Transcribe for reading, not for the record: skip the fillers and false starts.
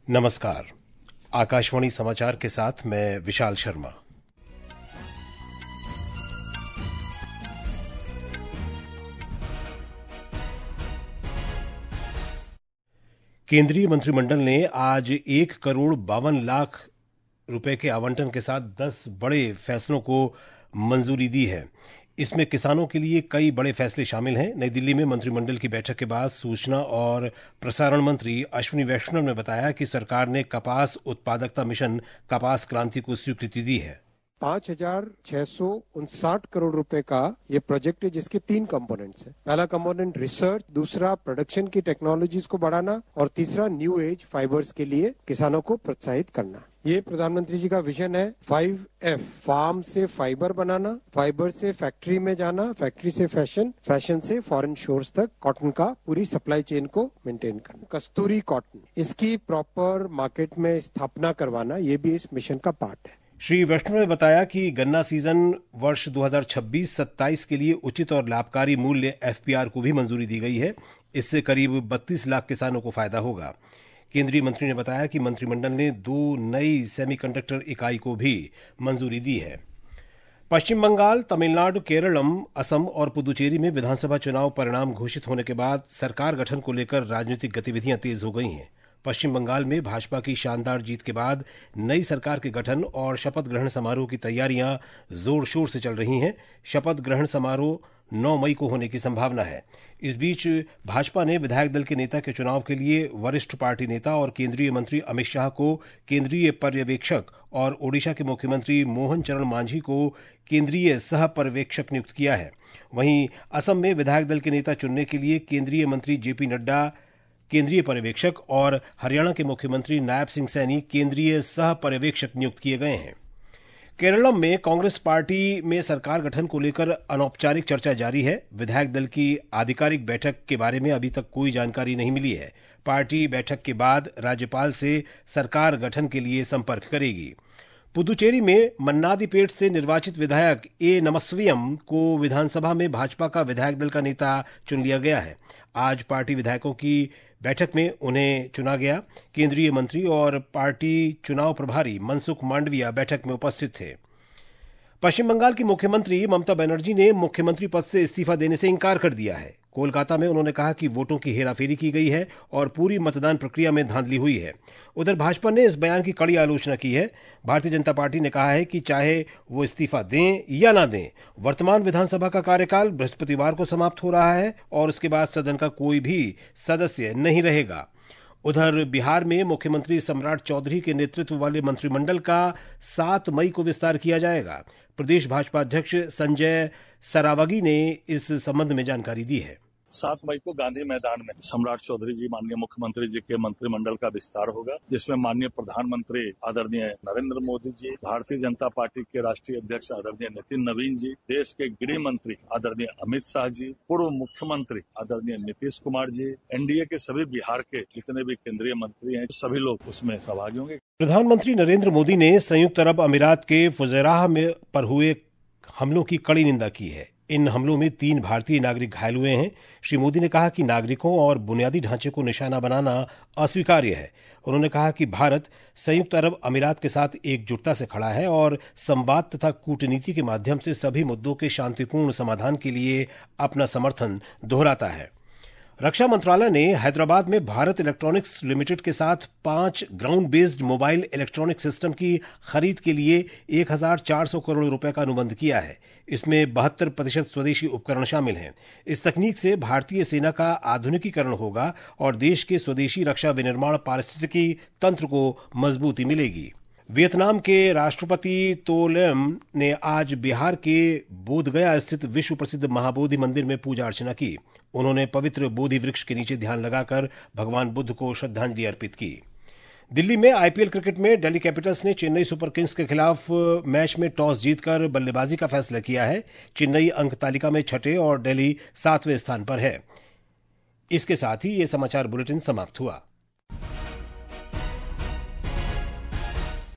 नमस्कार। आकाशवाणी समाचार के साथ मैं विशाल शर्मा। केंद्रीय मंत्रिमंडल ने आज 1,52,00,000 रुपए के आवंटन के साथ 10 बड़े फैसलों को मंजूरी दी है। इसमें किसानों के लिए कई बड़े फैसले शामिल हैं। नई दिल्ली में मंत्रिमंडल की बैठक के बाद सूचना और प्रसारण मंत्री अश्विनी वैष्णव ने बताया कि सरकार ने कपास उत्पादकता मिशन कपास क्रांति को स्वीकृति दी है। 5,659 करोड़ रुपए का ये प्रोजेक्ट है, जिसके 3 कंपोनेंट्स हैं। पहला कंपोनेंट रिसर्च, दूसरा प्रोडक्शन की टेक्नोलॉजीज को बढ़ाना और तीसरा न्यू एज फाइबर्स के लिए किसानों को प्रोत्साहित करना। ये प्रधानमंत्री जी का विजन है 5F, फार्म से फाइबर बनाना, फाइबर से फैक्ट्री में जाना, फैक्ट्री से फैशन, फैशन से फॉरेन शोर्स तक कॉटन का पूरी सप्लाई चेन को मेंटेन करना। कस्तूरी कॉटन, इसकी प्रॉपर मार्केट में स्थापना करवाना, ये भी इस मिशन का पार्ट है। श्री वैष्णव ने बताया कि गन्ना सीजन वर्ष 2026-27 के लिए उचित और लाभकारी मूल्य FPR को भी मंजूरी दी गई है। इससे करीब 32 लाख किसानों को फायदा होगा। केंद्रीय मंत्री ने बताया कि मंत्रिमंडल ने 2 नई सेमीकंडक्टर इकाई को भी मंजूरी दी है। पश्चिम बंगाल, तमिलनाडु, केरलम, असम और पुदुचेरी में विधानसभा चुनाव परिणाम घोषित होने के बाद सरकार गठन को लेकर राजनीतिक गतिविधियां तेज हो गई हैं। पश्चिम बंगाल में भाजपा की शानदार जीत के बाद नई सरकार के गठन और शपथ ग्रहण समारोह की तैयारियां जोर शोर से चल रही हैं। शपथ ग्रहण समारोह 9 मई को होने की संभावना है। इस बीच भाजपा ने विधायक दल के नेता के चुनाव के लिए वरिष्ठ पार्टी नेता और केंद्रीय मंत्री अमित शाह को केंद्रीय पर्यवेक्षक और ओडिशा के मुख्यमंत्री मोहन चरण मांझी को केंद्रीय सह पर्यवेक्षक नियुक्त किया है। वहीं असम में विधायक दल के नेता चुनने के लिए केंद्रीय मंत्री JP नड्डा केंद्रीय पर्यवेक्षक और हरियाणा के मुख्यमंत्री नायब सिंह सैनी केंद्रीय सह पर्यवेक्षक नियुक्त किए गए हैं। केरलम में कांग्रेस पार्टी में सरकार गठन को लेकर अनौपचारिक चर्चा जारी है। विधायक दल की आधिकारिक बैठक के बारे में अभी तक कोई जानकारी नहीं मिली है। पार्टी बैठक के बाद राज्यपाल से सरकार गठन के लिए संपर्क करेगी। पुदुचेरी में मन्नादीपेट से निर्वाचित विधायक A नमस्वियम को विधानसभा में भाजपा का विधायक दल का नेता चुन लिया गया है। आज पार्टी विधायकों की बैठक में उन्हें चुना गया। केंद्रीय मंत्री और पार्टी चुनाव प्रभारी मनसुख मांडविया बैठक में उपस्थित थे। पश्चिम बंगाल की मुख्यमंत्री ममता बनर्जी ने मुख्यमंत्री पद से इस्तीफा देने से इंकार कर दिया है। कोलकाता में उन्होंने कहा कि वोटों की हेराफेरी की गई है और पूरी मतदान प्रक्रिया में धांधली हुई है। उधर भाजपा ने इस बयान की कड़ी आलोचना की है। भारतीय जनता पार्टी ने कहा है कि चाहे वो इस्तीफा दें या ना दें, वर्तमान विधानसभा का कार्यकाल बृहस्पतिवार को समाप्त हो रहा है और उसके बाद सदन का कोई भी सदस्य नहीं रहेगा। उधर बिहार में मुख्यमंत्री सम्राट चौधरी के नेतृत्व वाले मंत्रिमंडल का 7 मई को विस्तार किया जाएगा। प्रदेश भाजपा अध्यक्ष संजय सरावगी ने इस संबंध में जानकारी दी है। 7 मई को गांधी मैदान में सम्राट चौधरी जी माननीय मुख्यमंत्री जी के मंत्रिमंडल का विस्तार होगा, जिसमें माननीय प्रधानमंत्री आदरणीय नरेंद्र मोदी जी, भारतीय जनता पार्टी के राष्ट्रीय अध्यक्ष आदरणीय नितिन नवीन जी, देश के गृह मंत्री आदरणीय अमित शाह जी, पूर्व मुख्यमंत्री आदरणीय नीतीश कुमार जी, NDA के सभी बिहार के जितने भी केंद्रीय मंत्री हैं, सभी लोग उसमें सहभागी होंगे। प्रधानमंत्री नरेंद्र मोदी ने संयुक्त अरब अमीरात के फुजैराह में पर हुए हमलों की कड़ी निंदा की है। इन हमलों में 3 भारतीय नागरिक घायल हुए हैं। श्री मोदी ने कहा कि नागरिकों और बुनियादी ढांचे को निशाना बनाना अस्वीकार्य है। उन्होंने कहा कि भारत संयुक्त अरब अमीरात के साथ एकजुटता से खड़ा है और संवाद तथा कूटनीति के माध्यम से सभी मुद्दों के शांतिपूर्ण समाधान के लिए अपना समर्थन दोहराता है। रक्षा मंत्रालय ने हैदराबाद में भारत इलेक्ट्रॉनिक्स लिमिटेड के साथ 5 ground based mobile electronic system की खरीद के लिए 1,400 करोड़ रुपए का अनुबंध किया है। इसमें 72% स्वदेशी उपकरण शामिल हैं। इस तकनीक से भारतीय सेना का आधुनिकीकरण होगा और देश के स्वदेशी रक्षा विनिर्माण पारिस्थितिकी तंत्र को मजबूती मिलेगी। वियतनाम के राष्ट्रपति तो लैम ने आज बिहार के बोधगया स्थित विश्व प्रसिद्ध महाबोधि मंदिर में पूजा अर्चना की। उन्होंने पवित्र बोधि वृक्ष के नीचे ध्यान लगाकर भगवान बुद्ध को श्रद्धांजलि अर्पित की। दिल्ली में IPL क्रिकेट में दिल्ली कैपिटल्स ने चेन्नई सुपर किंग्स के खिलाफ मैच में टॉस जीतकर बल्लेबाजी का फैसला किया है। चेन्नई अंक तालिका में 6ठे और दिल्ली 7वें स्थान पर है। इसके साथ ही ये समाचार बुलेटिन समाप्त हुआ।